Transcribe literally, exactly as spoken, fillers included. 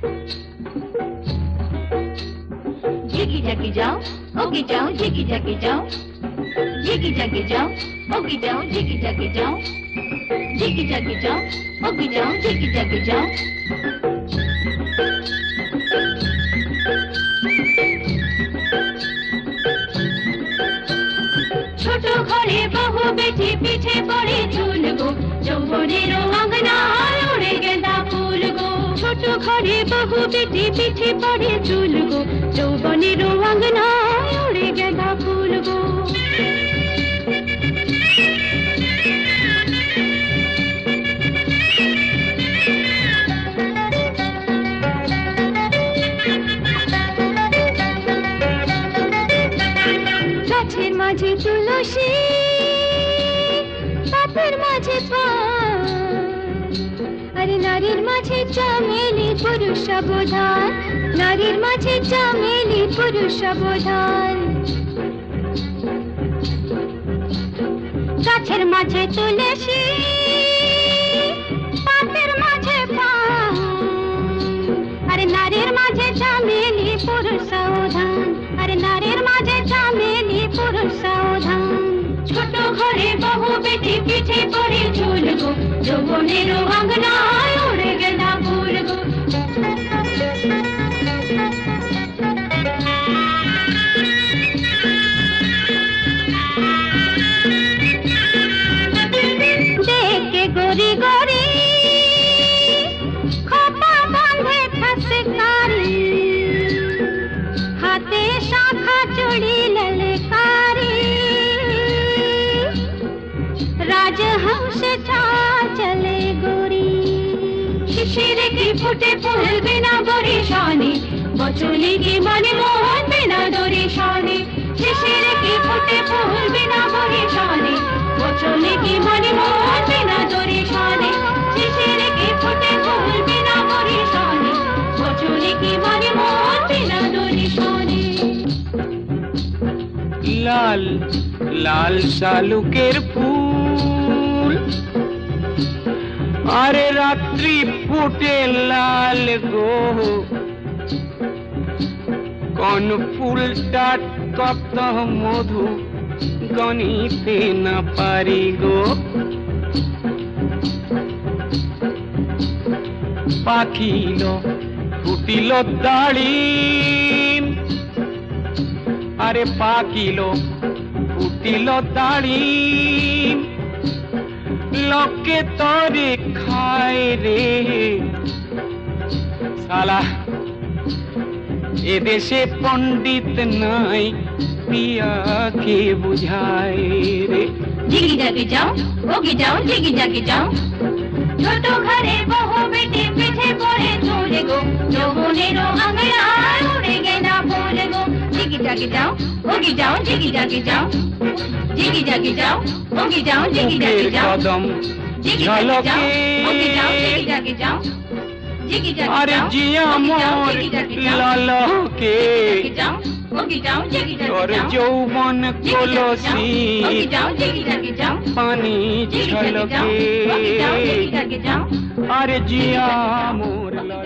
जिगी जागी जाओ ओगी जाओ जिगी जागी जाओ जिगी जागी जाओ ओगी जाओ जिगी जागी जाओ जिगी जागी जाओ ओगी जाओ जिगी जागी जाओ ছোট ঘরে বহু বেটি পিঠে পড়ে চুল গো যৌবনের অঙ্গনায় উড়ে গেঁদা ফুল গো ছোট ঘরে বহু বেটি পিঠে পড়ে চুল গো যৌবনের অঙ্গনায় উড়ে গেঁদা ফুল গো গাছের মাঝে তুলসী পাতার মাঝে পান আরে নারীর মাঝে চামেলি পুরুষ সাবধান নারীর মাঝে চামেলি পুরুষ সাবধান গাছের মাঝে তুলসী পাতার মাঝে পান আরে নারীর মাঝে চামেলি পুরুষ সাবধান আরে নারীর মাঝে চামেলি পুরুষ সাবধান ছোট ঘরে বহু বেটি পিঠে পড়ে ঝুল গো যৌবনের অঙ্গনায় উড়ে গেঁদা ফুল গো দেখে গড়ি গড়ি খোপা বাঁধে ফাঁসে কারি হাতে শাখা চুড়ি ললকারি রাজহংস চলে গোরি শিশির কি ফুটে ফুল বিনা গরি শানি বচলি কি মনে মোহন বিনা দরি শানি শিশির কি ফুটে ফুল বিনা গরি শানি বচলি কি মনে মোহন বিনা দরি শানি শিশির কি ফুটে ফুল বিনা গরি শানি বচলি কি মনে মোহন বিনা দরি শানি লাল লাল শালুকের ফুল আরে রাত্রি ফুটে লাল গো কোন ফুলটা কত মধু গনিতে না পারি গো পাখিল ফুটিল দাড়িম আরে পাখিল ফুটিল দাড়িম লোকে তরে খায় রে শালা এদেশে পণ্ডিত নাই পিয়াকে বুঝায় রে जिगी जागी जाओ ओगी जाओ जिगी जागी जाओ ছোট ঘরে বহু বেটি পিঠে পড়ে চুল গো যৌবনের অঙ্গনায় উড়ে গেঁদা ফুল গো जिगी जागी जाओ ओगी जाओ जिगी जागी जाओ जिगी जागी जाओ ओगी जाओ जिगी जागी जाओ कदम जिगी जागी जाओ ओगी जाओ जिगी जागी जाओ जिगी जागी जाओ अरे जिया मोर ललके जाओ ओगी जाओ जिगी जागी और जाओ যৌবন কলসি ओगी जाओ जिगी जागी जाओ পানি जिगी जागी जाओ ओगी जाओ जिगी ছলকে जागी जाओ আরে জিয়া মোর